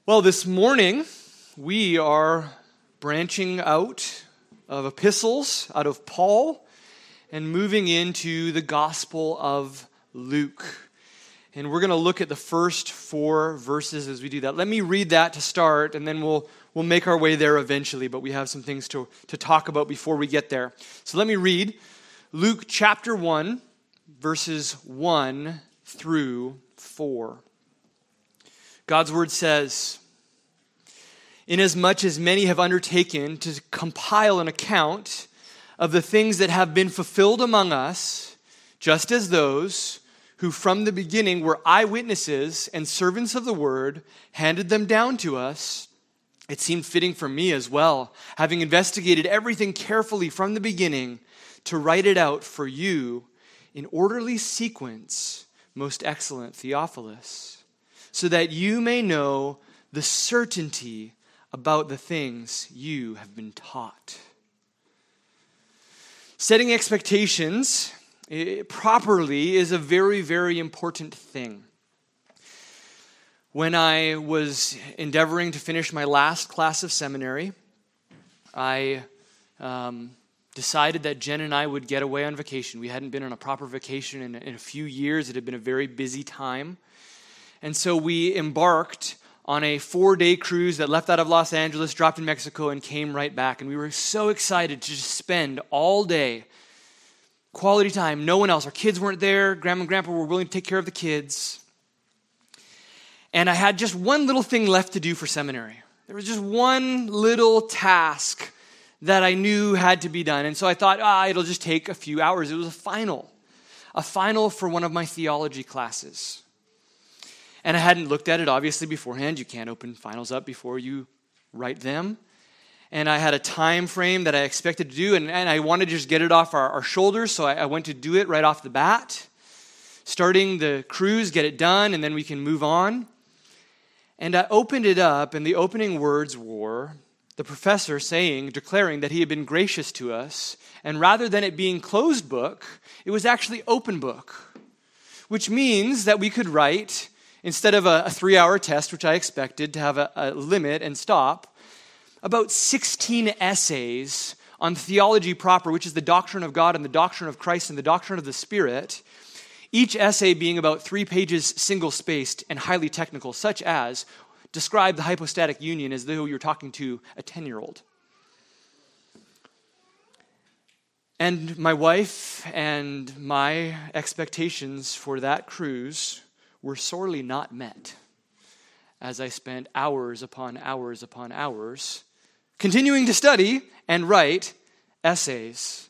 Well, this morning we are branching out of epistles, out of Paul, and moving into the Gospel of Luke. And we're going to look at the first 4 verses as we do that. Let me read that to start, and then we'll make our way there eventually, but we have some things to talk about before we get there. So let me read Luke chapter 1, verses 1 through 4. God's word says, "Inasmuch as many have undertaken to compile an account of the things that have been fulfilled among us, just as those who from the beginning were eyewitnesses and servants of the word handed them down to us, it seemed fitting for me as well, having investigated everything carefully from the beginning, to write it out for you in orderly sequence, most excellent Theophilus, so that you may know the certainty about the things you have been taught." Setting expectations properly is a very, very important thing. When I was endeavoring to finish my last class of seminary, I decided that Jen and I would get away on vacation. We hadn't been on a proper vacation in a few years. It had been a very busy time. And so we embarked on a 4-day cruise that left out of Los Angeles, dropped in Mexico, and came right back. And we were so excited to just spend all day, quality time, no one else. Our kids weren't there. Grandma and Grandpa were willing to take care of the kids. And I had just one little thing left to do for seminary. There was just one little task that I knew had to be done. And so I thought, it'll just take a few hours. It was a final for one of my theology classes. And I hadn't looked at it, obviously, beforehand. You can't open finals up before you write them. And I had a time frame that I expected to do, and I wanted to just get it off our shoulders, so I went to do it right off the bat. Starting the cruise, get it done, and then we can move on. And I opened it up, and the opening words were the professor declaring that he had been gracious to us, and rather than it being closed book, it was actually open book, which means that we could write, instead of a 3-hour test, which I expected to have a limit and stop, about 16 essays on theology proper, which is the doctrine of God and the doctrine of Christ and the doctrine of the Spirit, each essay being about 3 pages single-spaced and highly technical, such as describe the hypostatic union as though you're talking to a 10-year-old. And my wife and my expectations for that cruise were sorely not met, as I spent hours upon hours upon hours continuing to study and write essays.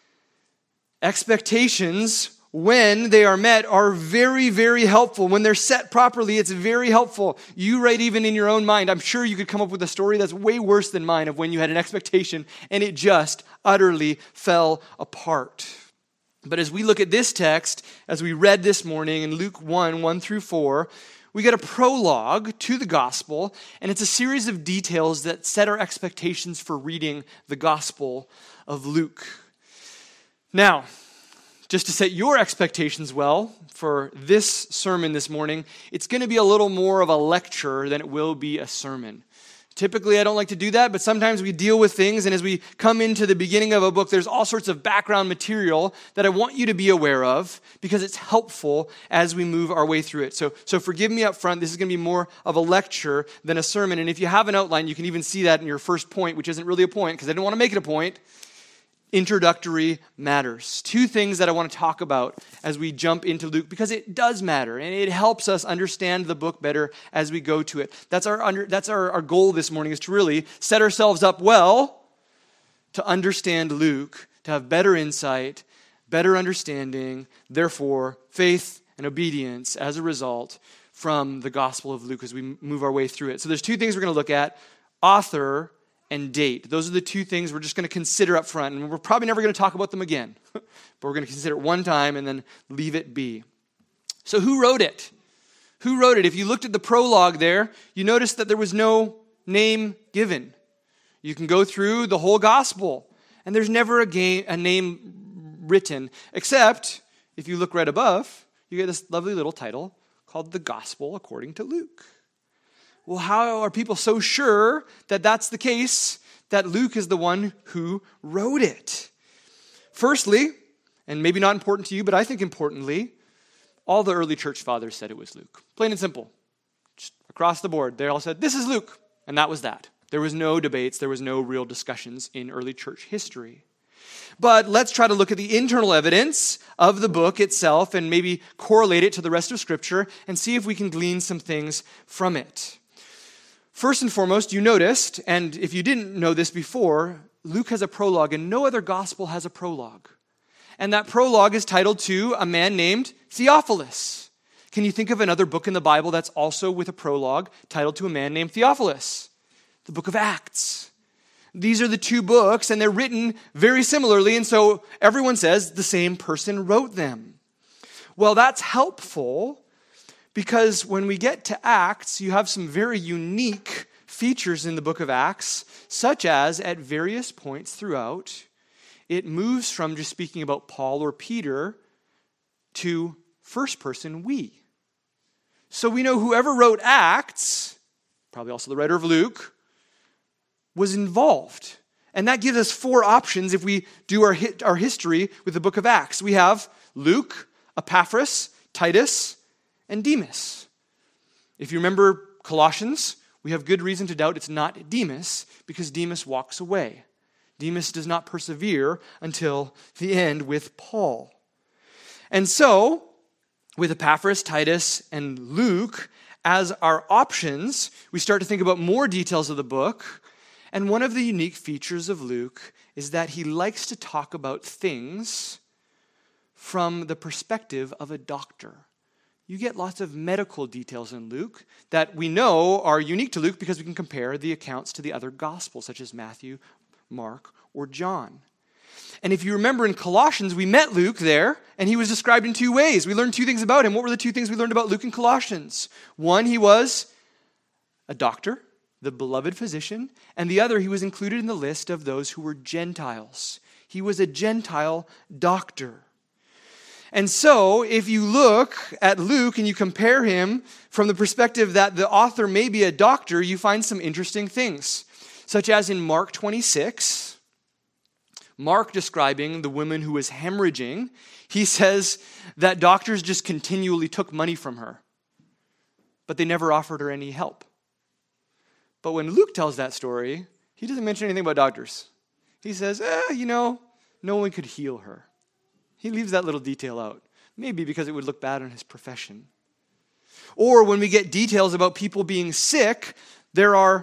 Expectations, when they are met, are very, very helpful. When they're set properly, it's very helpful. You write even in your own mind. I'm sure you could come up with a story that's way worse than mine of when you had an expectation and it just utterly fell apart. But as we look at this text, as we read this morning in Luke 1 through 4, we get a prologue to the gospel, and it's a series of details that set our expectations for reading the Gospel of Luke. Now, just to set your expectations well for this sermon this morning, it's going to be a little more of a lecture than it will be a sermon. Typically, I don't like to do that, but sometimes we deal with things, and as we come into the beginning of a book, there's all sorts of background material that I want you to be aware of because it's helpful as we move our way through it. So forgive me up front. This is going to be more of a lecture than a sermon, and if you have an outline, you can even see that in your first point, which isn't really a point because I didn't want to make it a point. Introductory matters. 2 things that I want to talk about as we jump into Luke, because it does matter and it helps us understand the book better as we go to it. That's our goal this morning, is to really set ourselves up well to understand Luke, to have better insight, better understanding, therefore faith and obedience as a result from the Gospel of Luke as we move our way through it. So there's 2 things we're going to look at: author and date. Those are the 2 things we're just going to consider up front, and we're probably never going to talk about them again. But we're going to consider it one time and then leave it be. So who wrote it? Who wrote it? If you looked at the prologue there, you noticed that there was no name given. You can go through the whole gospel, and there's never a name written, except if you look right above, you get this lovely little title called The Gospel According to Luke. Well, how are people so sure that that's the case, that Luke is the one who wrote it? Firstly, and maybe not important to you, but I think importantly, all the early church fathers said it was Luke. Plain and simple. Just across the board, they all said, this is Luke. And that was that. There was no debates. There was no real discussions in early church history. But let's try to look at the internal evidence of the book itself and maybe correlate it to the rest of Scripture and see if we can glean some things from it. First and foremost, you noticed, and if you didn't know this before, Luke has a prologue and no other gospel has a prologue. And that prologue is titled to a man named Theophilus. Can you think of another book in the Bible that's also with a prologue titled to a man named Theophilus? The book of Acts. These are the two books, and they're written very similarly, and so everyone says the same person wrote them. Well, that's helpful because when we get to Acts, you have some very unique features in the book of Acts, such as at various points throughout, it moves from just speaking about Paul or Peter to first person we. So we know whoever wrote Acts, probably also the writer of Luke, was involved. And that gives us four options if we do our history with the book of Acts. We have Luke, Epaphras, Titus, and Demas. If you remember Colossians, we have good reason to doubt it's not Demas because Demas walks away. Demas does not persevere until the end with Paul. And so, with Epaphras, Titus, and Luke as our options, we start to think about more details of the book. And one of the unique features of Luke is that he likes to talk about things from the perspective of a doctor. You get lots of medical details in Luke that we know are unique to Luke because we can compare the accounts to the other gospels, such as Matthew, Mark, or John. And if you remember in Colossians, we met Luke there, and he was described in two ways. We learned two things about him. What were the two things we learned about Luke in Colossians? One, he was a doctor, the beloved physician, and the other, he was included in the list of those who were Gentiles. He was a Gentile doctor. And so, if you look at Luke and you compare him from the perspective that the author may be a doctor, you find some interesting things, such as in Mark 26, Mark describing the woman who was hemorrhaging, he says that doctors just continually took money from her, but they never offered her any help. But when Luke tells that story, he doesn't mention anything about doctors. He says, no one could heal her. He leaves that little detail out, maybe because it would look bad on his profession. Or when we get details about people being sick, there are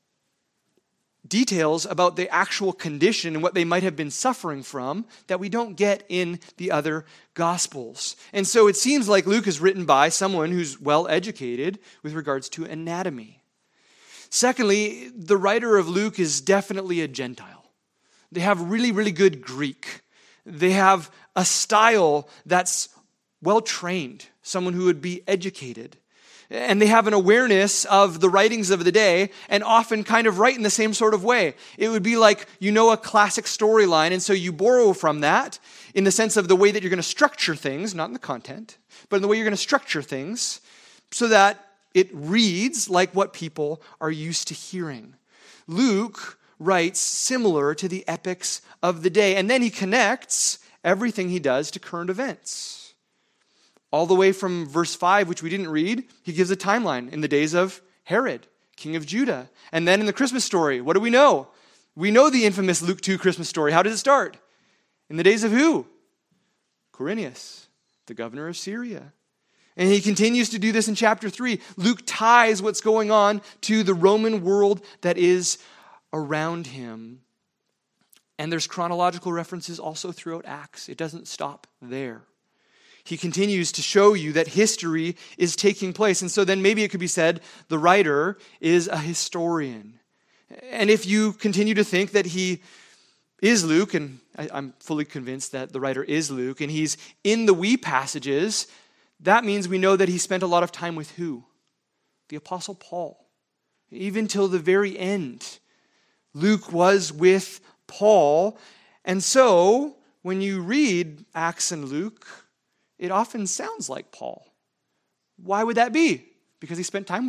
details about the actual condition and what they might have been suffering from that we don't get in the other Gospels. And so it seems like Luke is written by someone who's well educated with regards to anatomy. Secondly, the writer of Luke is definitely a Gentile. They have really, really good Greek. They have a style that's well-trained, someone who would be educated. And they have an awareness of the writings of the day and often kind of write in the same sort of way. It would be like, a classic storyline, and so you borrow from that in the sense of the way that you're going to structure things, not in the content, but in the way you're going to structure things so that it reads like what people are used to hearing. Luke writes similar to the epics of the day, and then he connects everything he does to current events. All the way from verse 5, which we didn't read, he gives a timeline in the days of Herod, king of Judah. And then in the Christmas story, what do we know? We know the infamous Luke 2 Christmas story. How does it start? In the days of who? Quirinius, the governor of Syria. And he continues to do this in chapter 3. Luke ties what's going on to the Roman world that is around him. And there's chronological references also throughout Acts. It doesn't stop there. He continues to show you that history is taking place. And so then maybe it could be said the writer is a historian. And if you continue to think that he is Luke, and I'm fully convinced that the writer is Luke, and he's in the we passages, that means we know that he spent a lot of time with who? The Apostle Paul. Even till the very end, Luke was with Paul. And so, when you read Acts and Luke, it often sounds like Paul. Why would that be? Because he spent time with him.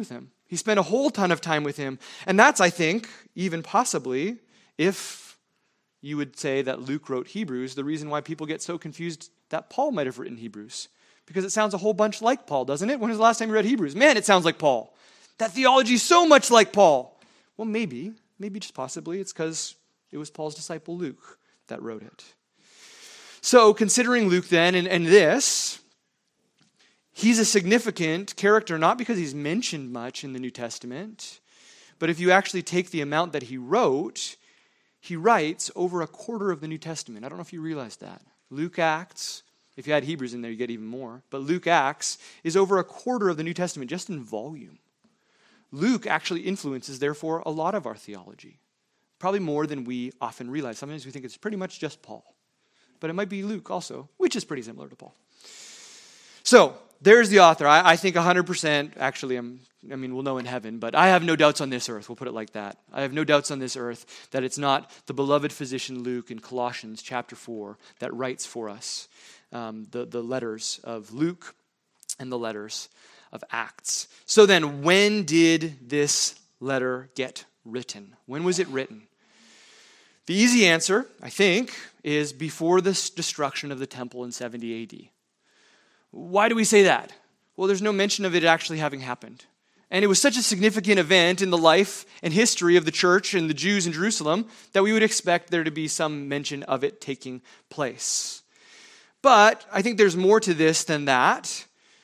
He spent a whole ton of time with him. And that's, I think, even possibly, if you would say that Luke wrote Hebrews, the reason why people get so confused that Paul might have written Hebrews. Because it sounds a whole bunch like Paul, doesn't it? When was the last time you read Hebrews? Man, it sounds like Paul. That theology is so much like Paul. Well, maybe just possibly, it's because it was Paul's disciple Luke that wrote it. So, considering Luke then, and this, he's a significant character, not because he's mentioned much in the New Testament, but if you actually take the amount that he wrote, he writes over a quarter of the New Testament. I don't know if you realize that. Luke, Acts, if you add Hebrews in there, you get even more. But Luke, Acts is over a quarter of the New Testament, just in volume. Luke actually influences, therefore, a lot of our theology. Probably more than we often realize. Sometimes we think it's pretty much just Paul. But it might be Luke also, which is pretty similar to Paul. So, there's the author. I think 100%, actually, we'll know in heaven, but I have no doubts on this earth. We'll put it like that. I have no doubts on this earth that it's not the beloved physician Luke in Colossians chapter 4 that writes for us the letters of Luke and the letters of Acts. So then, when did this letter get written? When was it written? The easy answer, I think, is before the destruction of the temple in 70 AD. Why do we say that? Well, there's no mention of it actually having happened. And it was such a significant event in the life and history of the church and the Jews in Jerusalem that we would expect there to be some mention of it taking place. But I think there's more to this than that.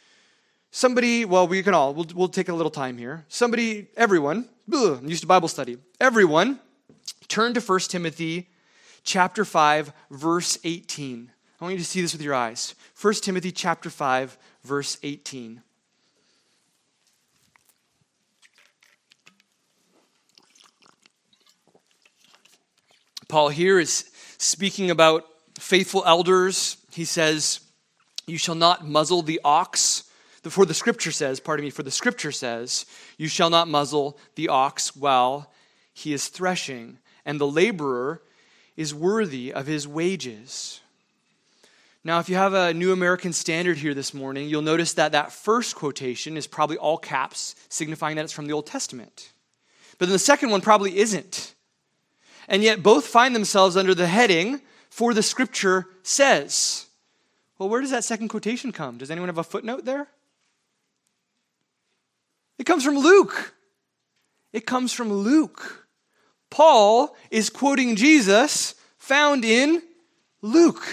We'll take a little time here. Everyone, I'm used to Bible study. Everyone, turn to 1 Timothy chapter 5, verse 18. I want you to see this with your eyes. 1 Timothy chapter 5, verse 18. Paul here is speaking about faithful elders. He says, you shall not muzzle the ox. For the scripture says, you shall not muzzle the ox while he is threshing, and the laborer is worthy of his wages. Now, if you have a New American Standard here this morning, you'll notice that first quotation is probably all caps, signifying that it's from the Old Testament. But then the second one probably isn't. And yet both find themselves under the heading, for the scripture says. Well, where does that second quotation come? Does anyone have a footnote there? It comes from Luke. Paul is quoting Jesus found in Luke.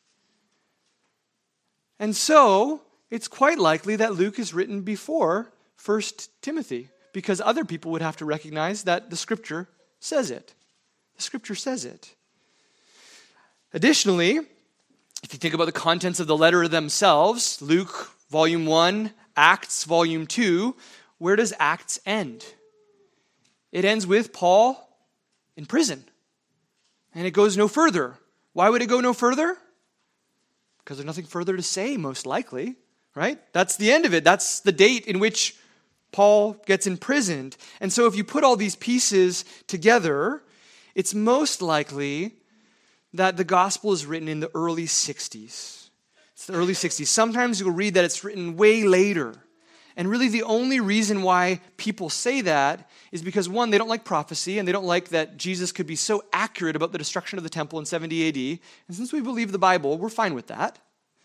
And so, it's quite likely that Luke is written before 1 Timothy, because other people would have to recognize that the scripture says it. The scripture says it. Additionally, if you think about the contents of the letter themselves, Luke, volume 1, Acts, volume 2, where does Acts end? It ends with Paul in prison. And it goes no further. Why would it go no further? Because there's nothing further to say, most likely, right? That's the end of it. That's the date in which Paul gets imprisoned. And so if you put all these pieces together, it's most likely that the gospel is written in the early 60s. It's the early 60s. Sometimes you'll read that it's written way later. And really the only reason why people say that is because, one, they don't like prophecy, and they don't like that Jesus could be so accurate about the destruction of the temple in 70 AD. And since we believe the Bible, we're fine with that.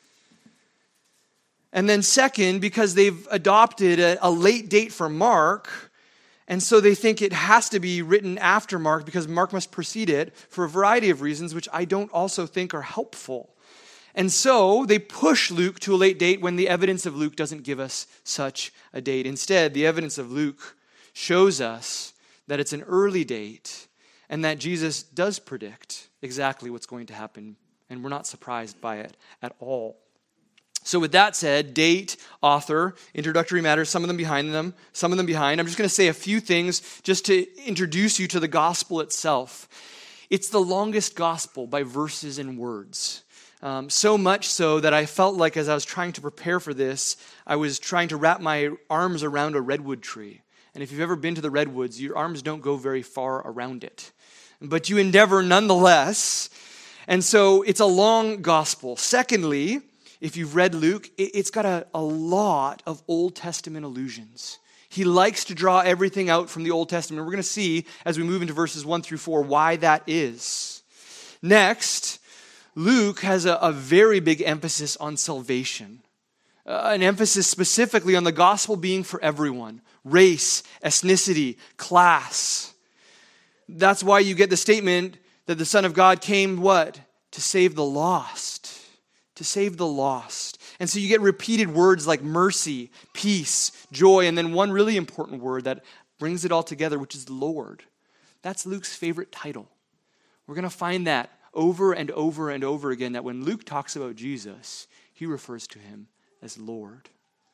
And then second, because they've adopted a late date for Mark, and so they think it has to be written after Mark because Mark must precede it for a variety of reasons, which I don't also think are helpful. And so they push Luke to a late date when the evidence of Luke doesn't give us such a date. Instead, the evidence of Luke shows us that it's an early date and that Jesus does predict exactly what's going to happen, and we're not surprised by it at all. So with that said, date, author, introductory matters, some of them behind. I'm just going to say a few things just to introduce you to the gospel itself. It's the longest gospel by verses and words. So much so that I felt like as I was trying to prepare for this, I was trying to wrap my arms around a redwood tree. And if you've ever been to the redwoods, your arms don't go very far around it. But you endeavor nonetheless. And so it's a long gospel. Secondly, if you've read Luke, it's got a lot of Old Testament allusions. He likes to draw everything out from the Old Testament. We're going to see as we move into verses 1 through 4 why that is. Next, Luke has a very big emphasis on salvation. An emphasis specifically on the gospel being for everyone. Race, ethnicity, class. That's why you get the statement that the Son of God came, what? To save the lost. To save the lost. And so you get repeated words like mercy, peace, joy, and then one really important word that brings it all together, which is Lord. That's Luke's favorite title. We're going to find that over and over and over again, that when Luke talks about Jesus, he refers to him as Lord.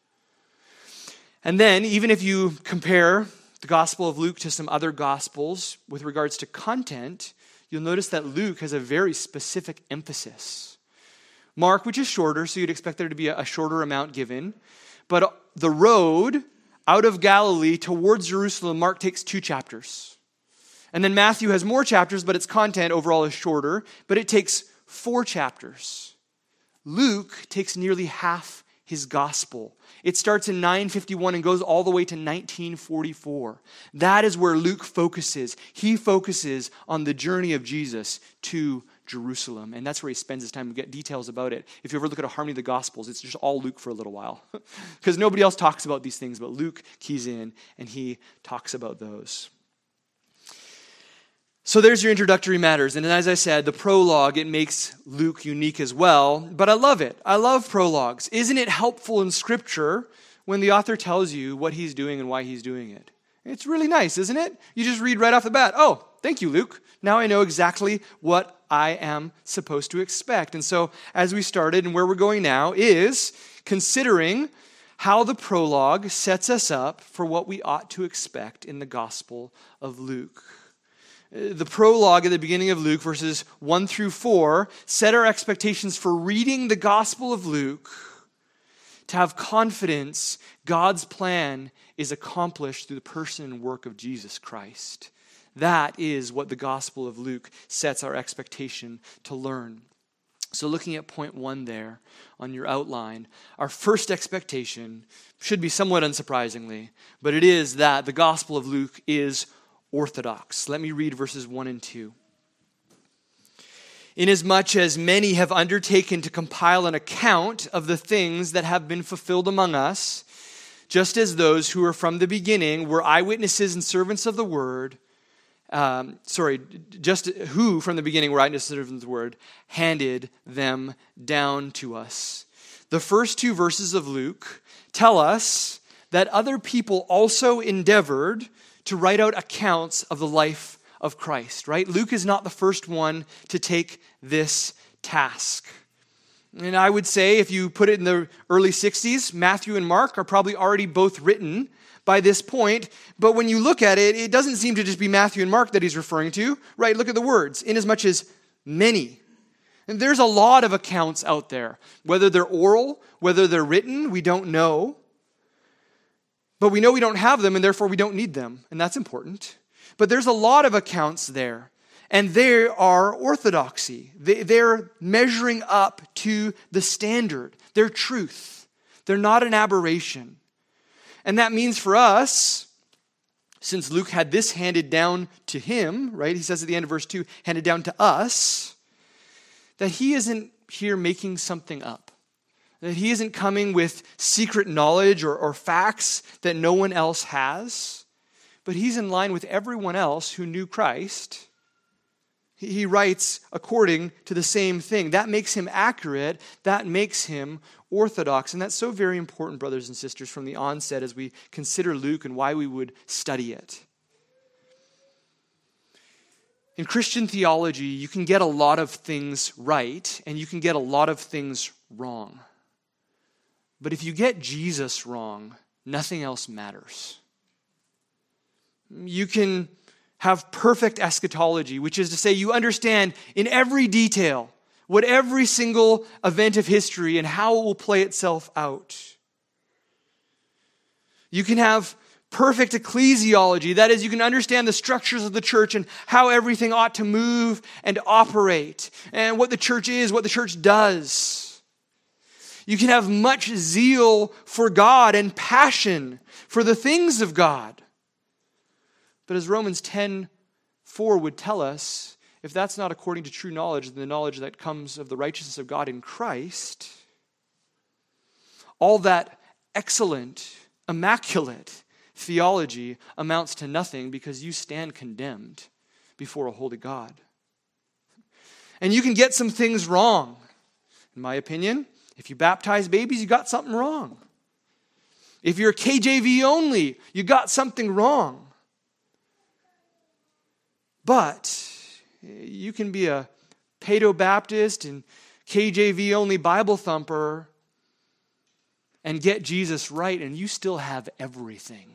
And then, even if you compare the Gospel of Luke to some other Gospels with regards to content, you'll notice that Luke has a very specific emphasis. Mark, which is shorter, so you'd expect there to be a shorter amount given. But the road out of Galilee towards Jerusalem, Mark takes 2 chapters. And then Matthew has more chapters, but its content overall is shorter. But it takes 4 chapters. Luke takes nearly half his gospel. It starts in 951 and goes all the way to 1944. That is where Luke focuses. He focuses on the journey of Jesus to Jerusalem. And that's where he spends his time. We get details about it. If you ever look at a Harmony of the Gospels, it's just all Luke for a little while. Because nobody else talks about these things, but Luke keys in and he talks about those. So there's your introductory matters. And as I said, the prologue, it makes Luke unique as well. But I love it. I love prologues. Isn't it helpful in Scripture when the author tells you what he's doing and why he's doing it? It's really nice, isn't it? You just read right off the bat, oh, thank you, Luke. Now I know exactly what I am supposed to expect. And so as we started and where we're going now is considering how the prologue sets us up for what we ought to expect in the Gospel of Luke. The prologue at the beginning of Luke, verses 1 through 4, set our expectations for reading the Gospel of Luke to have confidence God's plan is accomplished through the person and work of Jesus Christ. That is what the Gospel of Luke sets our expectation to learn. So looking at point 1 there on your outline, our first expectation should be somewhat unsurprisingly, but it is that the Gospel of Luke is orthodox. Let me read verses 1 and 2. Inasmuch as many have undertaken to compile an account of the things that have been fulfilled among us, just as those who are from the beginning were eyewitnesses and servants of the word, just who from the beginning were eyewitnesses and servants of the word, handed them down to us. The first 2 verses of Luke tell us that other people also endeavored to write out accounts of the life of Christ, right? Luke is not the first one to take this task. And I would say if you put it in the early 60s, Matthew and Mark are probably already both written by this point. But when you look at it, it doesn't seem to just be Matthew and Mark that he's referring to, right? Look at the words, inasmuch as many. And there's a lot of accounts out there. Whether they're oral, whether they're written, we don't know. But we know we don't have them, and therefore we don't need them. And that's important. But there's a lot of accounts there. And they are orthodoxy. They're measuring up to the standard. They're truth. They're not an aberration. And that means for us, since Luke had this handed down to him, right? He says at the end of verse 2, handed down to us, that he isn't here making something up. That he isn't coming with secret knowledge or facts that no one else has. But he's in line with everyone else who knew Christ. He writes according to the same thing. That makes him accurate. That makes him orthodox. And that's so very important, brothers and sisters, from the onset as we consider Luke and why we would study it. In Christian theology, you can get a lot of things right and you can get a lot of things wrong. But if you get Jesus wrong, nothing else matters. You can have perfect eschatology, which is to say you understand in every detail what every single event of history and how it will play itself out. You can have perfect ecclesiology, that is, you can understand the structures of the church and how everything ought to move and operate, and what the church is, what the church does. You can have much zeal for God and passion for the things of God. But as Romans 10:4 would tell us, if that's not according to true knowledge, the knowledge that comes of the righteousness of God in Christ, all that excellent, immaculate theology amounts to nothing because you stand condemned before a holy God. And you can get some things wrong. In my opinion, if you baptize babies, you got something wrong. If you're KJV only, you got something wrong. But you can be a Paedo-Baptist and KJV only Bible thumper and get Jesus right, and you still have everything.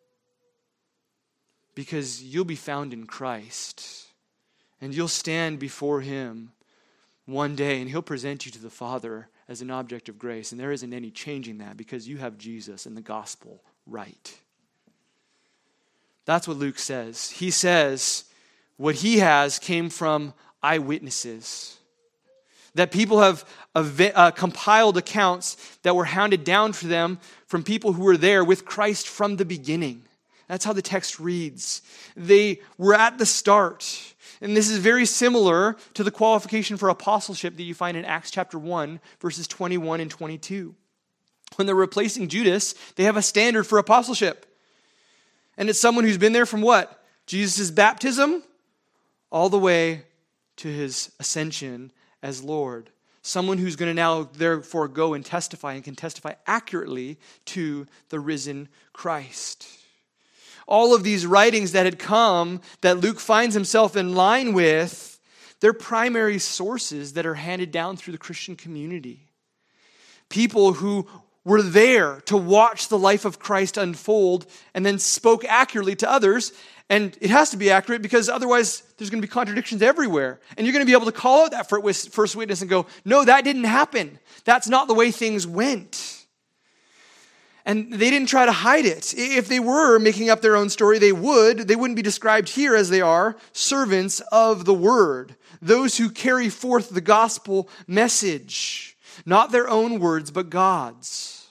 Because you'll be found in Christ, and you'll stand before Him one day, and He'll present you to the Father as an object of grace, and there isn't any changing that because you have Jesus and the gospel right. That's what Luke says. He says what he has came from eyewitnesses. That people have compiled accounts that were handed down for them from people who were there with Christ from the beginning. That's how the text reads. They were at the start. And this is very similar to the qualification for apostleship that you find in Acts chapter 1, verses 21 and 22. When they're replacing Judas, they have a standard for apostleship. And it's someone who's been there from what? Jesus' baptism all the way to his ascension as Lord. Someone who's going to now therefore go and testify and can testify accurately to the risen Christ. All of these writings that had come that Luke finds himself in line with, they're primary sources that are handed down through the Christian community. People who were there to watch the life of Christ unfold and then spoke accurately to others. And it has to be accurate because otherwise there's going to be contradictions everywhere. And you're going to be able to call out that first witness and go, no, that didn't happen. That's not the way things went. And they didn't try to hide it. If they were making up their own story, they wouldn't be described here as they are, servants of the word. Those who carry forth the gospel message. Not their own words, but God's.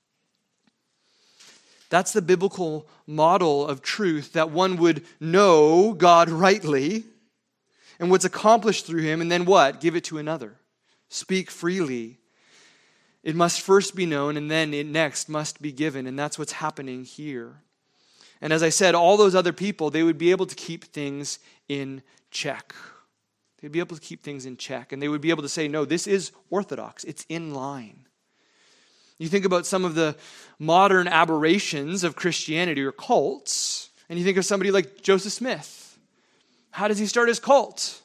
That's the biblical model of truth, that one would know God rightly and what's accomplished through him, and then what? Give it to another. Speak freely. It must first be known, and then it next must be given, and that's what's happening here. And as I said, all those other people, they would be able to keep things in check. They'd be able to keep things in check, and they would be able to say, no, this is orthodox. It's in line. You think about some of the modern aberrations of Christianity or cults, and you think of somebody like Joseph Smith. How does he start his cult?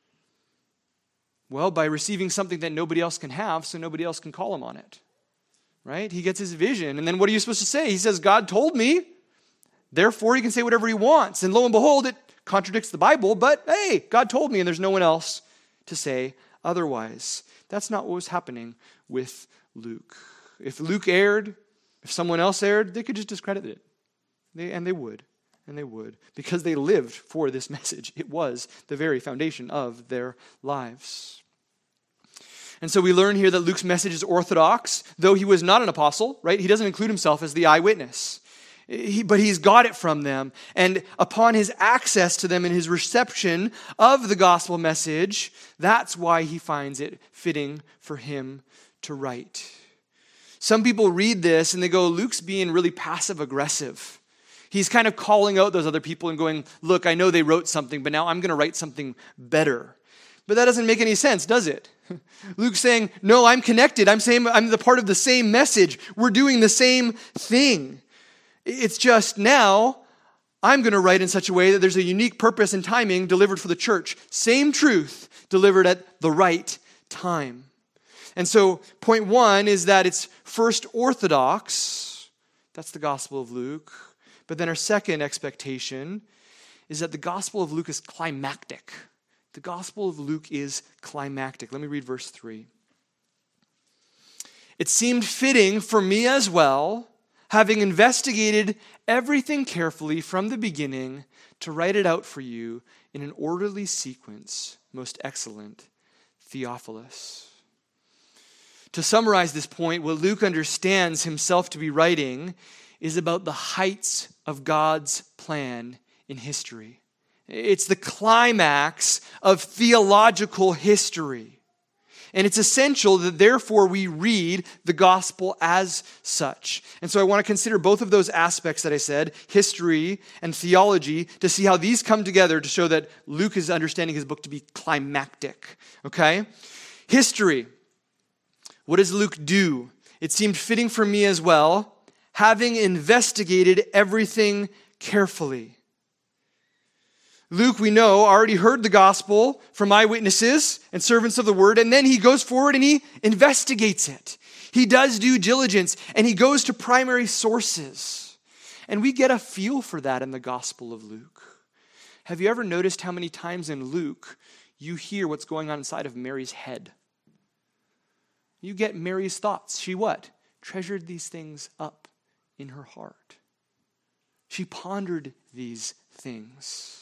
Well, by receiving something that nobody else can have, so nobody else can call him on it. Right? He gets his vision, and then what are you supposed to say? He says, God told me, therefore he can say whatever he wants. And lo and behold, it contradicts the Bible, but hey, God told me, and there's no one else to say otherwise. That's not what was happening with Luke. If Luke erred, if someone else erred, they could just discredit it. They would, because they lived for this message. It was the very foundation of their lives. And so we learn here that Luke's message is orthodox, though he was not an apostle, right? He doesn't include himself as the eyewitness. But he's got it from them. And upon his access to them and his reception of the gospel message, that's why he finds it fitting for him to write. Some people read this and they go, Luke's being really passive-aggressive. He's kind of calling out those other people and going, look, I know they wrote something, but now I'm going to write something better. But that doesn't make any sense, does it? Luke's saying, no, I'm connected. I'm the part of the same message. We're doing the same thing. It's just now I'm going to write in such a way that there's a unique purpose and timing delivered for the church. Same truth delivered at the right time. And so point one is that it's first orthodox. That's the Gospel of Luke. But then our second expectation is that the Gospel of Luke is climactic. The Gospel of Luke is climactic. Let me read verse 3. It seemed fitting for me as well, having investigated everything carefully from the beginning, to write it out for you in an orderly sequence, most excellent Theophilus. To summarize this point, what Luke understands himself to be writing is about the heights of God's plan in history. It's the climax of theological history. And it's essential that therefore we read the gospel as such. And so I want to consider both of those aspects that I said, history and theology, to see how these come together to show that Luke is understanding his book to be climactic. Okay? History. What does Luke do? It seemed fitting for me as well, having investigated everything carefully. Luke, we know, already heard the gospel from eyewitnesses and servants of the word, and then he goes forward and he investigates it. He does due diligence, and he goes to primary sources. And we get a feel for that in the Gospel of Luke. Have you ever noticed how many times in Luke you hear what's going on inside of Mary's head? You get Mary's thoughts. She what? Treasured these things up in her heart. She pondered these things.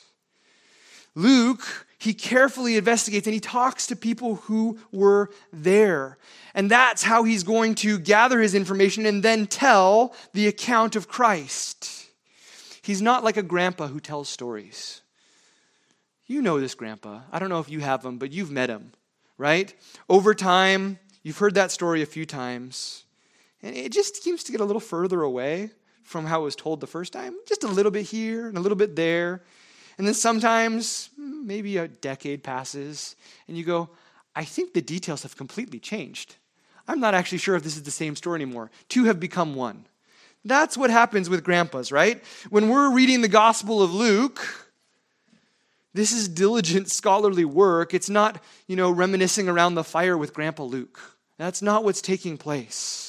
Luke, he carefully investigates and he talks to people who were there. And that's how he's going to gather his information and then tell the account of Christ. He's not like a grandpa who tells stories. You know this grandpa. I don't know if you have him, but you've met him, right? Over time, you've heard that story a few times. And it just seems to get a little further away from how it was told the first time. Just a little bit here and a little bit there. And then sometimes, maybe a decade passes, and you go, I think the details have completely changed. I'm not actually sure if this is the same story anymore. Two have become one. That's what happens with grandpas, right? When we're reading the Gospel of Luke, this is diligent scholarly work. It's not, reminiscing around the fire with Grandpa Luke. That's not what's taking place.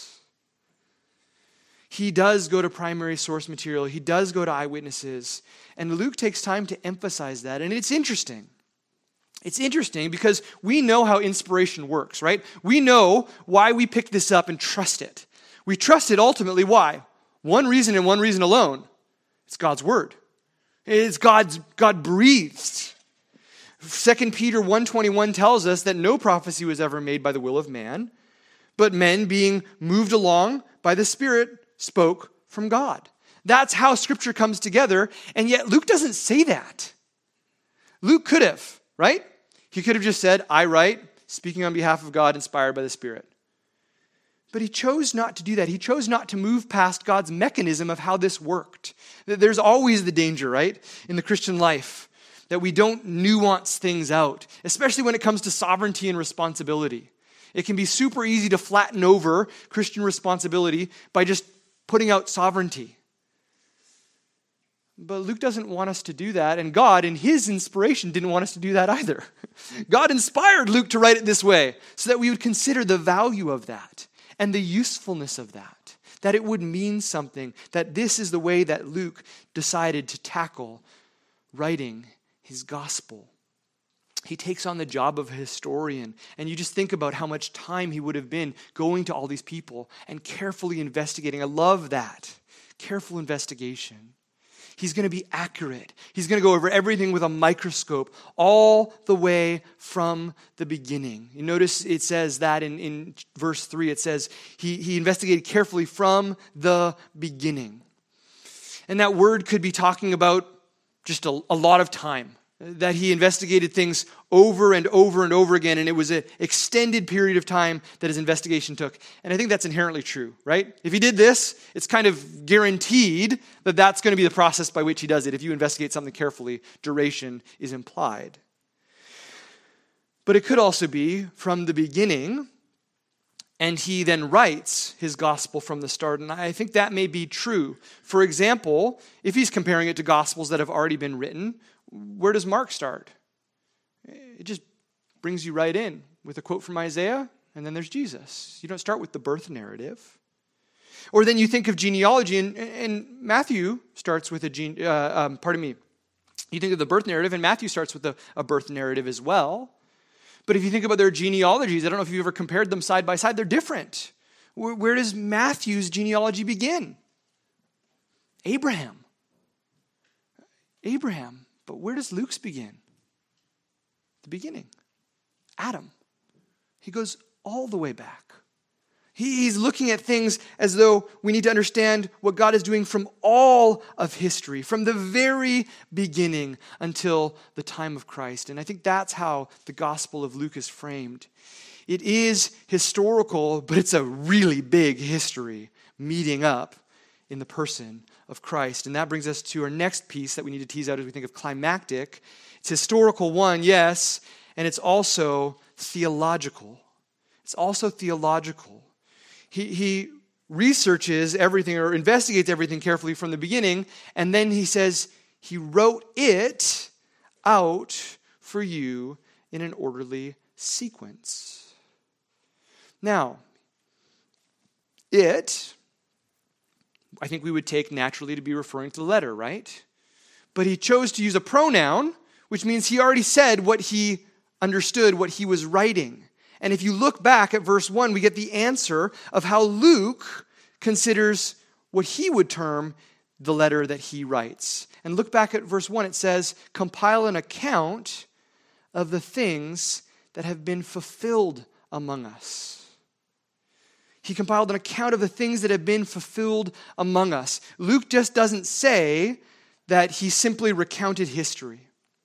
He does go to primary source material. He does go to eyewitnesses. And Luke takes time to emphasize that. And it's interesting. It's interesting because we know how inspiration works, right? We know why we pick this up and trust it. We trust it ultimately. Why? One reason and one reason alone. It's God's word. It's God breathed. 2 Peter 1:21 tells us that no prophecy was ever made by the will of man, but men being moved along by the Spirit spoke from God. That's how Scripture comes together, and yet Luke doesn't say that. Luke could have, right? He could have just said, I write, speaking on behalf of God, inspired by the Spirit. But he chose not to do that. He chose not to move past God's mechanism of how this worked. There's always the danger, right, in the Christian life, that we don't nuance things out, especially when it comes to sovereignty and responsibility. It can be super easy to flatten over Christian responsibility by just putting out sovereignty. But Luke doesn't want us to do that, and God, in his inspiration, didn't want us to do that either. God inspired Luke to write it this way so that we would consider the value of that and the usefulness of that it would mean something, that this is the way that Luke decided to tackle writing his gospel. He takes on the job of a historian, and you just think about how much time he would have been going to all these people and carefully investigating. I love that. Careful investigation. He's going to be accurate. He's going to go over everything with a microscope all the way from the beginning. You notice it says that in verse 3, it says he investigated carefully from the beginning. And that word could be talking about just a lot of time. That he investigated things over and over and over again, and it was an extended period of time that his investigation took. And I think that's inherently true, right? If he did this, it's kind of guaranteed that that's going to be the process by which he does it. If you investigate something carefully, duration is implied. But it could also be from the beginning, and he then writes his gospel from the start. And I think that may be true. For example, if he's comparing it to gospels that have already been written, where does Mark start? It just brings you right in with a quote from Isaiah, and then there's Jesus. You don't start with the birth narrative. Or then you think of genealogy, and Matthew starts with You think of the birth narrative, and Matthew starts with a birth narrative as well. But if you think about their genealogies, I don't know if you've ever compared them side by side, they're different. Where does Matthew's genealogy begin? Abraham. But where does Luke's begin? The beginning. Adam. He goes all the way back. He's looking at things as though we need to understand what God is doing from all of history, from the very beginning until the time of Christ. And I think that's how the Gospel of Luke is framed. It is historical, but it's a really big history meeting up in the person of Christ. And that brings us to our next piece that we need to tease out as we think of climactic. It's historical, one, yes, and it's also theological. It's also theological. He researches everything or investigates everything carefully from the beginning, and then he says he wrote it out for you in an orderly sequence. Now, it, I think we would take naturally to be referring to the letter, right? But he chose to use a pronoun, which means he already said what he understood, what he was writing. And if you look back at verse 1, we get the answer of how Luke considers what he would term the letter that he writes. And look back at verse 1, it says, compile an account of the things that have been fulfilled among us. He compiled an account of the things that have been fulfilled among us. Luke just doesn't say that he simply recounted history.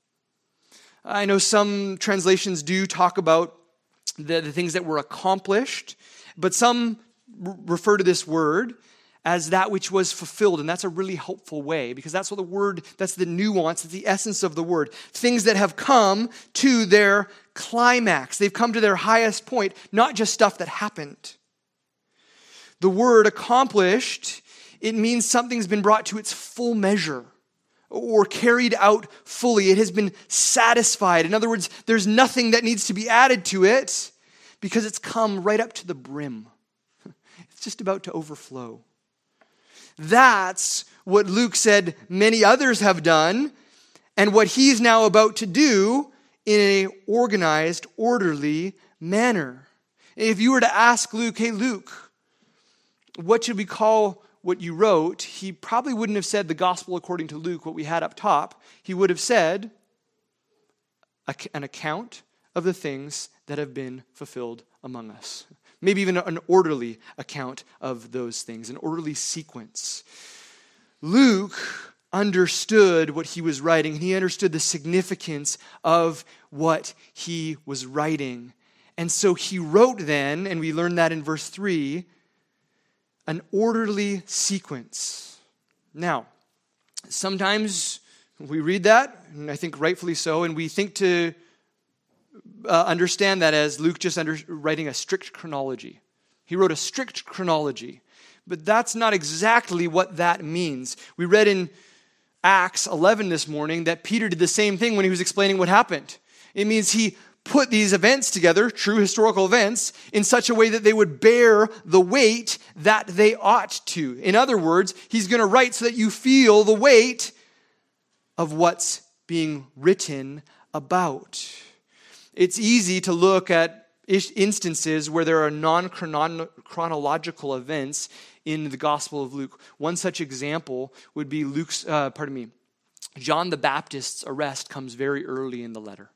I know some translations do talk about the things that were accomplished, but some refer to this word as that which was fulfilled, and that's a really helpful way, because that's what the word, that's the nuance, that's the essence of the word. Things that have come to their climax. They've come to their highest point, not just stuff that happened. The word accomplished, it means something's been brought to its full measure or carried out fully. It has been satisfied. In other words, there's nothing that needs to be added to it because it's come right up to the brim. It's just about to overflow. That's what Luke said many others have done, and what he's now about to do in an organized, orderly manner. If you were to ask Luke, hey Luke, what should we call what you wrote? He probably wouldn't have said the gospel according to Luke, what we had up top. He would have said an account of the things that have been fulfilled among us. Maybe even an orderly account of those things, an orderly sequence. Luke understood what he was writing, and he understood the significance of what he was writing. And so he wrote then, and we learn that in verse 3, an orderly sequence. Now, sometimes we read that, and I think rightfully so, and we think to understand that as Luke just writing a strict chronology. He wrote a strict chronology, but that's not exactly what that means. We read in Acts 11 this morning that Peter did the same thing when he was explaining what happened. It means he put these events together, true historical events, in such a way that they would bear the weight that they ought to. In other words, he's going to write so that you feel the weight of what's being written about. It's easy to look at instances where there are non-chronological events in the Gospel of Luke. One such example would be John the Baptist's arrest comes very early in the letter.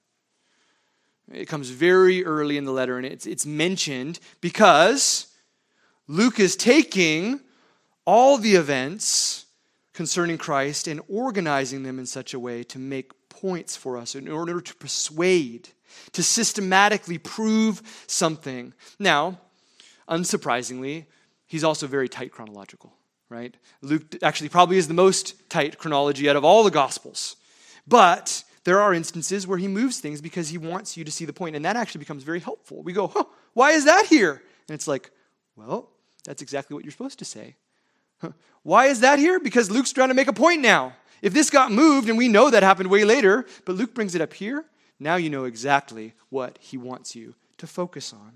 It comes very early in the letter, and it's mentioned because Luke is taking all the events concerning Christ and organizing them in such a way to make points for us in order to persuade, to systematically prove something. Now, unsurprisingly, he's also very tight chronological, right? Luke actually probably is the most tight chronology out of all the Gospels. But there are instances where he moves things because he wants you to see the point, and that actually becomes very helpful. We go, why is that here? And it's like, well, that's exactly what you're supposed to say. Why is that here? Because Luke's trying to make a point now. If this got moved, and we know that happened way later, but Luke brings it up here, now you know exactly what he wants you to focus on.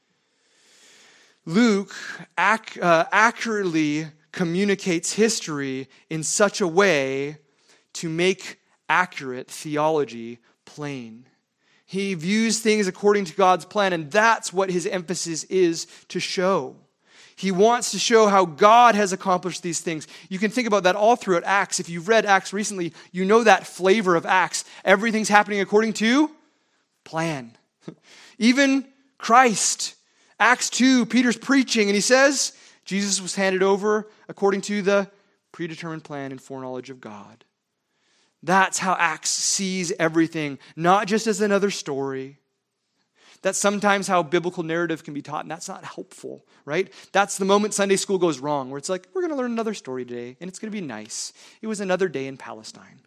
Luke accurately communicates history in such a way to make accurate theology plain. He views things according to God's plan, and that's what his emphasis is to show. He wants to show how God has accomplished these things. You can think about that all throughout Acts. If you've read Acts recently, you know that flavor of Acts. Everything's happening according to plan. Even Christ, Acts 2, Peter's preaching, and he says, Jesus was handed over according to the predetermined plan and foreknowledge of God. That's how Acts sees everything, not just as another story. That's sometimes how biblical narrative can be taught, and that's not helpful, right? That's the moment Sunday school goes wrong, where it's like, we're going to learn another story today, and it's going to be nice. It was another day in Palestine.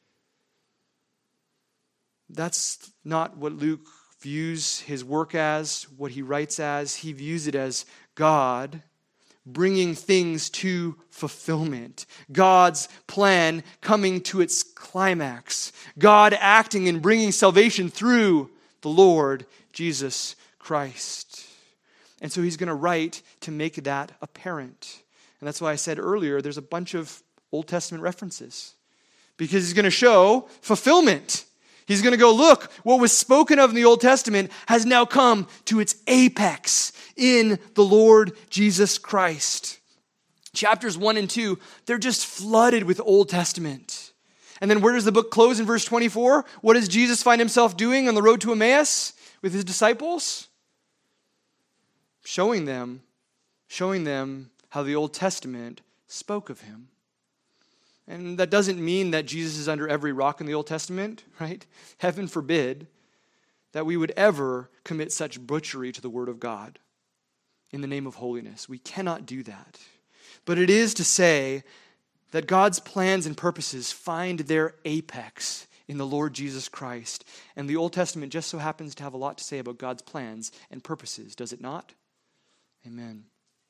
That's not what Luke views his work as, what he writes as. He views it as God bringing things to fulfillment. God's plan coming to its climax. God acting and bringing salvation through the Lord Jesus Christ. And so he's going to write to make that apparent. And that's why I said earlier, there's a bunch of Old Testament references. Because he's going to show fulfillment. He's going to go, look, what was spoken of in the Old Testament has now come to its apex in the Lord Jesus Christ. Chapters 1 and 2, they're just flooded with Old Testament. And then where does the book close in verse 24? What does Jesus find himself doing on the road to Emmaus with his disciples? Showing them how the Old Testament spoke of him. And that doesn't mean that Jesus is under every rock in the Old Testament, right? Heaven forbid that we would ever commit such butchery to the Word of God in the name of holiness. We cannot do that. But it is to say that God's plans and purposes find their apex in the Lord Jesus Christ. And the Old Testament just so happens to have a lot to say about God's plans and purposes, does it not? Amen.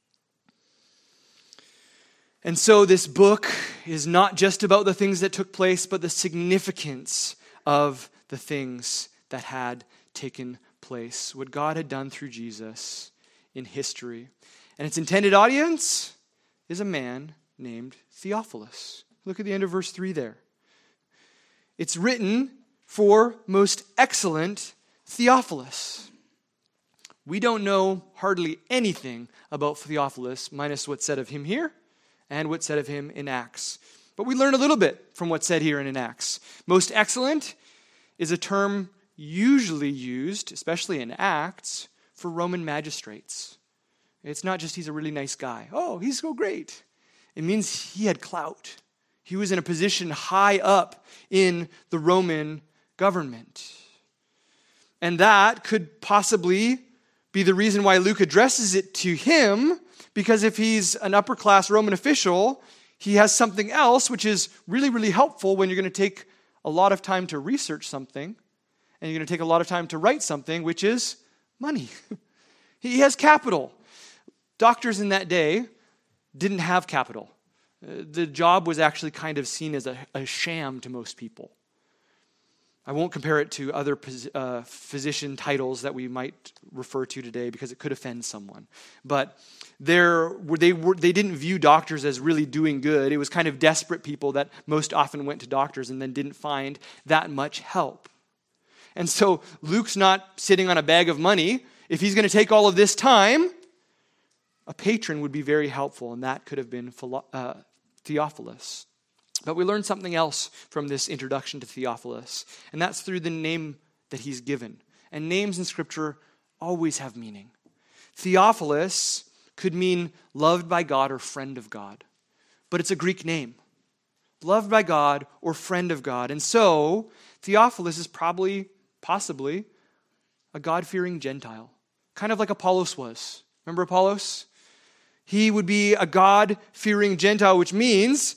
And so this book is not just about the things that took place, but the significance of the things that had taken place, what God had done through Jesus in history. And its intended audience is a man named Theophilus. Look at the end of verse 3 there. It's written for most excellent Theophilus. We don't know hardly anything about Theophilus, minus what's said of him here and what's said of him in Acts. But we learn a little bit from what's said here and in Acts. Most excellent is a term usually used, especially in Acts, for Roman magistrates. It's not just he's a really nice guy. Oh, he's so great. It means he had clout. He was in a position high up in the Roman government. And that could possibly be the reason why Luke addresses it to him, because if he's an upper-class Roman official, he has something else which is really, really helpful when you're going to take a lot of time to research something, and you're going to take a lot of time to write something, which is money. He has capital. Doctors in that day didn't have capital. The job was actually kind of seen as a sham to most people. I won't compare it to other physician titles that we might refer to today because it could offend someone. But they didn't view doctors as really doing good. It was kind of desperate people that most often went to doctors and then didn't find that much help. And so Luke's not sitting on a bag of money. If he's going to take all of this time, a patron would be very helpful, and that could have been Theophilus. But we learn something else from this introduction to Theophilus, and that's through the name that he's given. And names in Scripture always have meaning. Theophilus could mean loved by God or friend of God, but it's a Greek name. Loved by God or friend of God. And so Theophilus is possibly a God-fearing Gentile, kind of like Apollos was. Remember Apollos? He would be a God-fearing Gentile, which means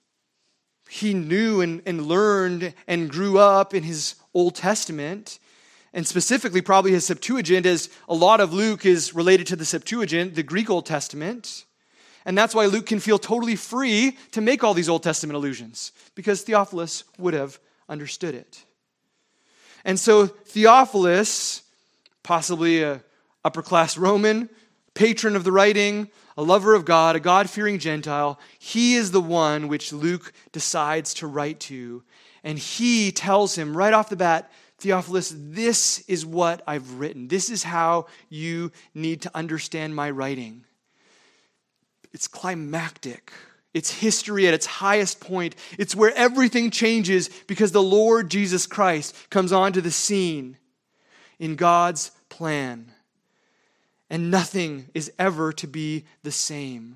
he knew and learned and grew up in his Old Testament, and specifically probably his Septuagint, as a lot of Luke is related to the Septuagint, the Greek Old Testament. And that's why Luke can feel totally free to make all these Old Testament allusions, because Theophilus would have understood it. And so Theophilus, possibly an upper-class Roman, patron of the writing, a lover of God, a God-fearing Gentile, he is the one which Luke decides to write to. And he tells him right off the bat, Theophilus, this is what I've written. This is how you need to understand my writing. It's climactic. It's history at its highest point. It's where everything changes because the Lord Jesus Christ comes onto the scene in God's plan. and nothing is ever to be the same.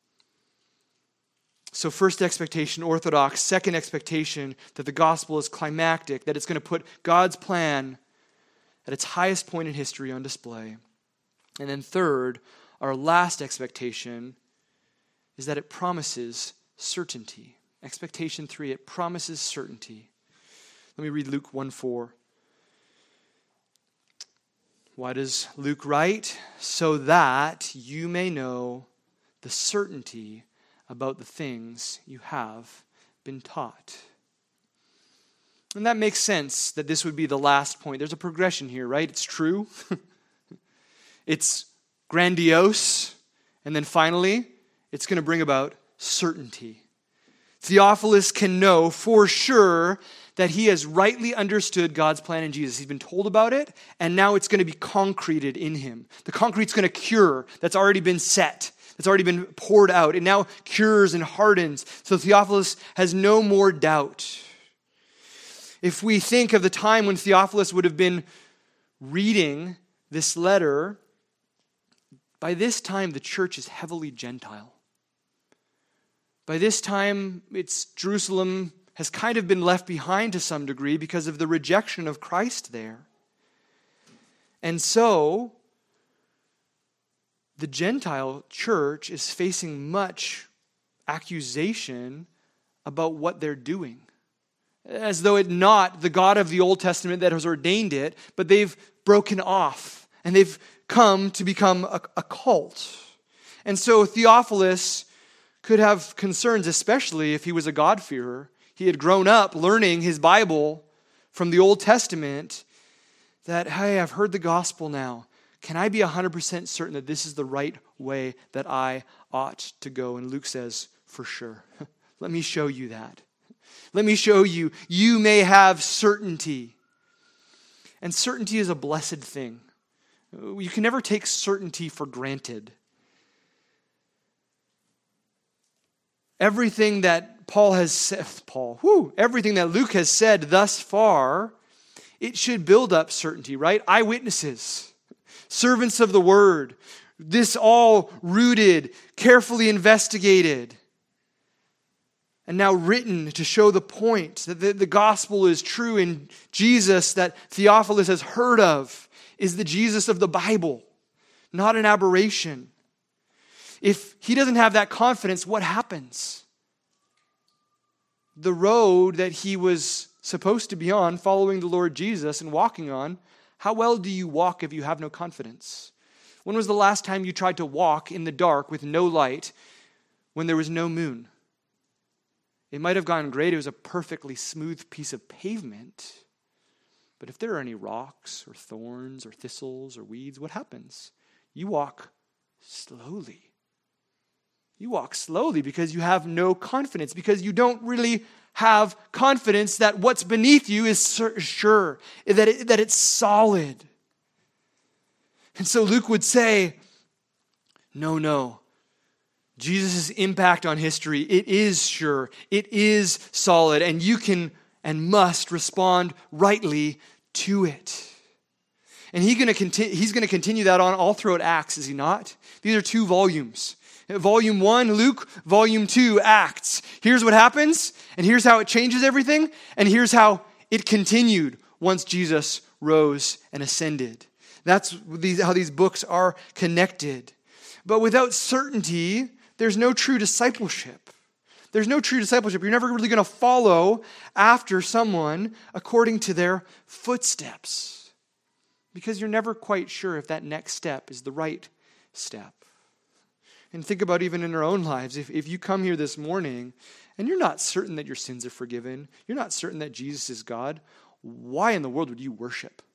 So first expectation, orthodox. Second expectation, that the gospel is climactic, that it's going to put God's plan at its highest point in history on display. And then third, our last expectation is that it promises certainty. Expectation 3, it promises certainty. Let me read Luke 1:4. Why does Luke write? So that you may know the certainty about the things you have been taught. And that makes sense that this would be the last point. There's a progression here, right? It's true. It's grandiose. And then finally, it's going to bring about certainty. Theophilus can know for sure that he has rightly understood God's plan in Jesus. He's been told about it, and now it's going to be concreted in him. The concrete's going to cure. That's already been set. That's already been poured out. It now cures and hardens. So Theophilus has no more doubt. If we think of the time when Theophilus would have been reading this letter, by this time the church is heavily Gentile. By this time, Jerusalem has kind of been left behind to some degree because of the rejection of Christ there. And so, the Gentile church is facing much accusation about what they're doing. As though it's not the God of the Old Testament that has ordained it, but they've broken off and they've come to become a cult. And so Theophilus could have concerns, especially if he was a God-fearer. He had grown up learning his Bible from the Old Testament, that, hey, I've heard the gospel now. Can I be 100% certain that this is the right way that I ought to go? And Luke says, for sure. Let me show you that. Let me show you. You may have certainty. And certainty is a blessed thing. You can never take certainty for granted. Everything that Paul has said, everything that Luke has said thus far, it should build up certainty, right? Eyewitnesses, servants of the word, this all rooted, carefully investigated, and now written to show the point that the gospel is true, and Jesus that Theophilus has heard of is the Jesus of the Bible, not an aberration. If he doesn't have that confidence, what happens? The road that he was supposed to be on, following the Lord Jesus and walking on, how well do you walk if you have no confidence? When was the last time you tried to walk in the dark with no light when there was no moon? It might have gone great. It was a perfectly smooth piece of pavement. But if there are any rocks or thorns or thistles or weeds, what happens? You walk slowly. You walk slowly because you have no confidence, because you don't really have confidence that what's beneath you is sure, that it's solid. And so Luke would say, no. Jesus' impact on history, it is sure, it is solid, and you can and must respond rightly to it. And he's going to continue that on all throughout Acts, is he not? These are 2 volumes. Volume 1, Luke. Volume 2, Acts. Here's what happens, and here's how it changes everything, and here's how it continued once Jesus rose and ascended. That's how these books are connected. But without certainty, there's no true discipleship. There's no true discipleship. You're never really going to follow after someone according to their footsteps, because you're never quite sure if that next step is the right step. And think about even in our own lives. If you come here this morning and you're not certain that your sins are forgiven, you're not certain that Jesus is God, why in the world would you worship?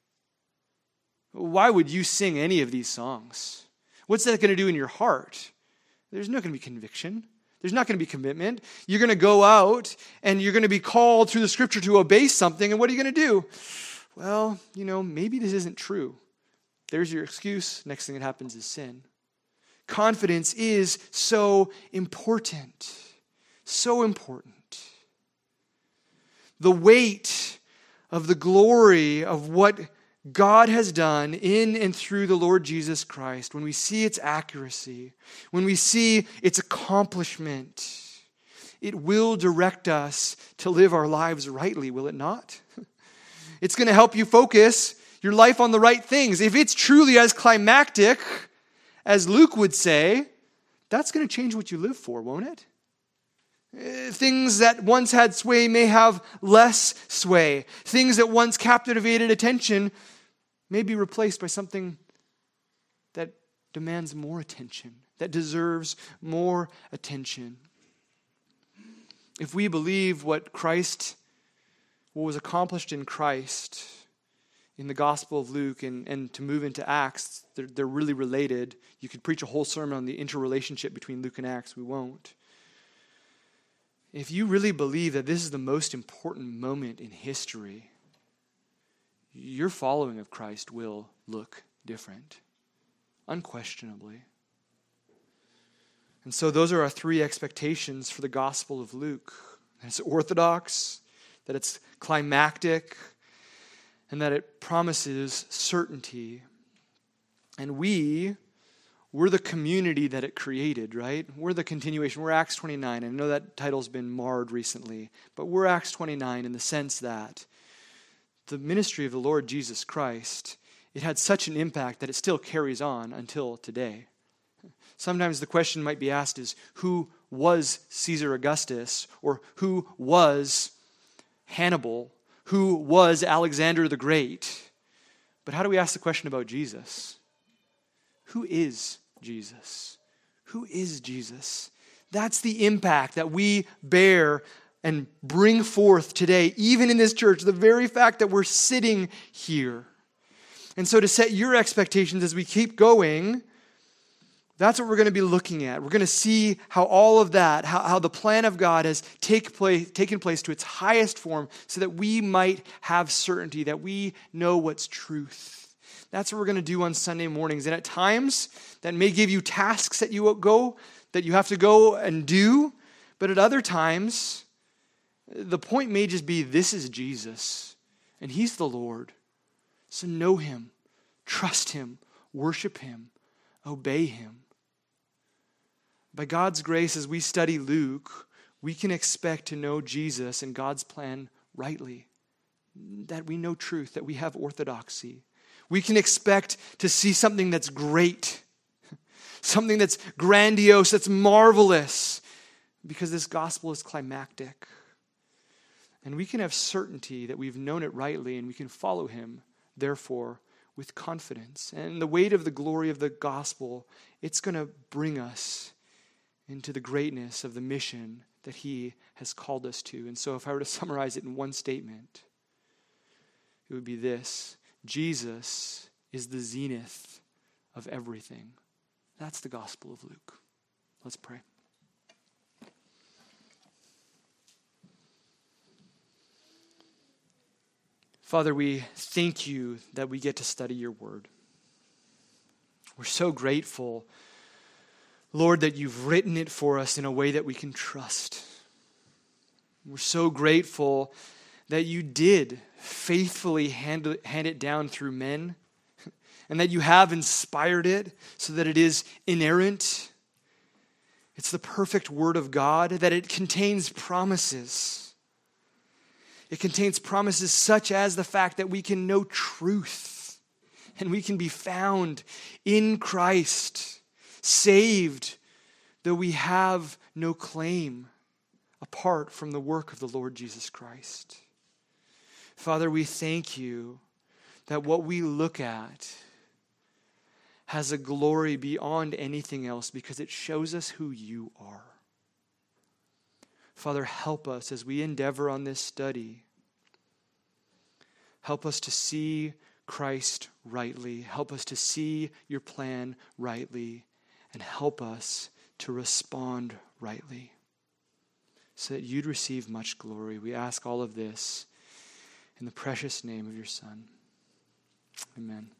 Why would you sing any of these songs? What's that going to do in your heart? There's not going to be conviction. There's not going to be commitment. You're going to go out and you're going to be called through the scripture to obey something. And what are you going to do? Well, maybe this isn't true. There's your excuse. Next thing that happens is sin. Confidence is so important. So important. The weight of the glory of what God has done in and through the Lord Jesus Christ, when we see its accuracy, when we see its accomplishment, it will direct us to live our lives rightly, will it not? It's going to help you focus your life on the right things. If it's truly as climactic as Luke would say, that's going to change what you live for, won't it? Things that once had sway may have less sway. Things that once captivated attention may be replaced by something that demands more attention, that deserves more attention. If we believe what was accomplished in Christ in the Gospel of Luke and to move into Acts, they're really related. You could preach a whole sermon on the interrelationship between Luke and Acts. We won't. If you really believe that this is the most important moment in history, your following of Christ will look different, unquestionably. And so those are our three expectations for the Gospel of Luke. That it's orthodox, that it's climactic, and that it promises certainty. And we're the community that it created, right? We're the continuation. We're Acts 29. I know that title's been marred recently, but we're Acts 29 in the sense that the ministry of the Lord Jesus Christ, it had such an impact that it still carries on until today. Sometimes the question might be asked is, who was Caesar Augustus? Or who was Hannibal? Who was Alexander the Great? But how do we ask the question about Jesus? Who is Jesus? Who is Jesus? That's the impact that we bear and bring forth today, even in this church, the very fact that we're sitting here. And so to set your expectations as we keep going, that's what we're going to be looking at. We're going to see how all of that, how the plan of God has taken place to its highest form so that we might have certainty, that we know what's truth. That's what we're going to do on Sunday mornings. And at times, that may give you tasks that you have to go and do. But at other times, the point may just be, this is Jesus, and He's the Lord. So know Him, trust Him, worship Him, obey Him. By God's grace, as we study Luke, we can expect to know Jesus and God's plan rightly. That we know truth, that we have orthodoxy. We can expect to see something that's great, something that's grandiose, that's marvelous, because this gospel is climactic. And we can have certainty that we've known it rightly and we can follow Him, therefore, with confidence. And the weight of the glory of the gospel, it's going to bring us into the greatness of the mission that He has called us to. And so if I were to summarize it in one statement, it would be this: Jesus is the zenith of everything. That's the Gospel of Luke. Let's pray. Father, we thank You that we get to study Your word. We're so grateful, Lord, that You've written it for us in a way that we can trust. We're so grateful that You did faithfully hand it down through men, and that You have inspired it so that it is inerrant. It's the perfect word of God, that it contains promises. It contains promises such as the fact that we can know truth and we can be found in Christ, saved, though we have no claim apart from the work of the Lord Jesus Christ. Father, we thank You that what we look at has a glory beyond anything else because it shows us who You are. Father, help us as we endeavor on this study. Help us to see Christ rightly. Help us to see Your plan rightly. And help us to respond rightly so that You'd receive much glory. We ask all of this in the precious name of Your Son. Amen.